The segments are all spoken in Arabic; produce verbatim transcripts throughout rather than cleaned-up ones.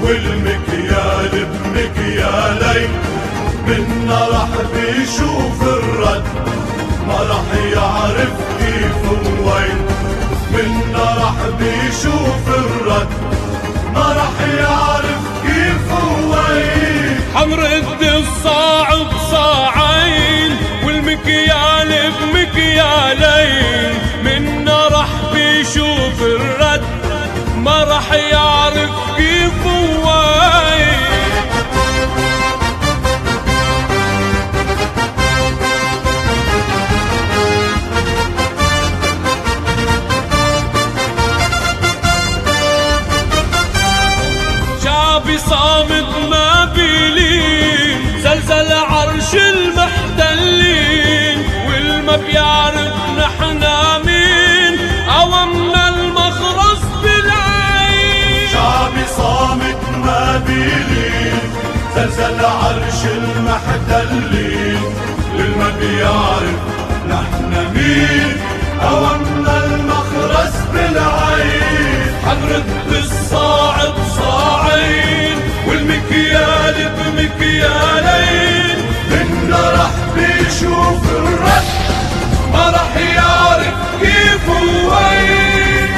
والمكيال بمكيالين، منا راح بيشوف الرد ما راح يعرف كيف وين، منا راح بيشوف الرد ما راح يعرف كيف وين. حنرد الصاع بصاعين والمكيال بمكيالين، منا راح بيشوف الرد ما راح يعرف كيف وين. شعبي صامت ما بيلين، زلزل عرش المحتلين، والما بيعرف نحنا مين قومنا المخرس بالعين. شعبي صامت ما بيلين، زلزل عرش المحتلين، والما بيعرف نحنا مين قومنا المخرس بالعين. حنرد الصاع بصاعين والمكيال بمكيالين، منا راح بيشوف الرد ما راح يعرف كيف وين.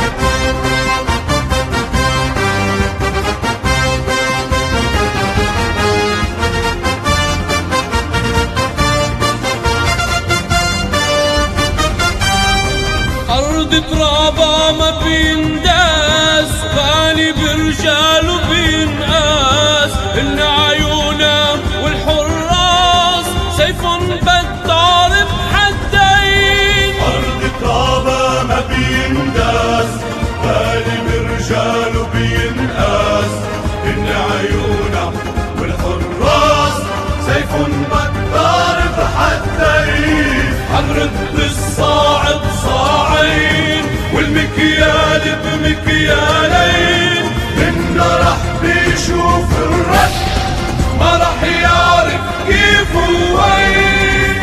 أرض ترابها ما بينداس، غالي برجال وبينقاس، إن عيونا والحراس سيف بدار بحدين. أرض ترابها ما بينداس، غالي برجال وبينقاس، إن عيونا والحراس سيف بدار بحدين. حنرد الصاع بصاعين والمكيال بمكيالين، منا راح بيشوف الرد ما راح يعرف كيف وين.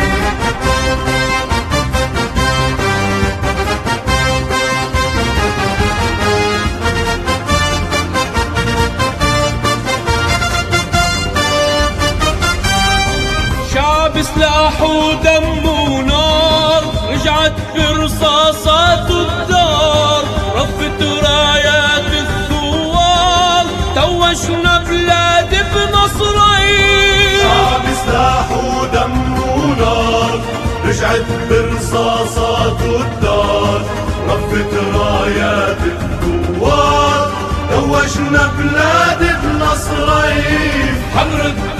شعب سلاح ودم ونار، رجعت برصاصات الدار، رفت رايات الثوار، توجنا بلاد بنصرين. شعب سلاح ودم ونار، رجعت برصاصات الدار، رفت رايات الثوار، توجنا بلاد بنصرين. حنرد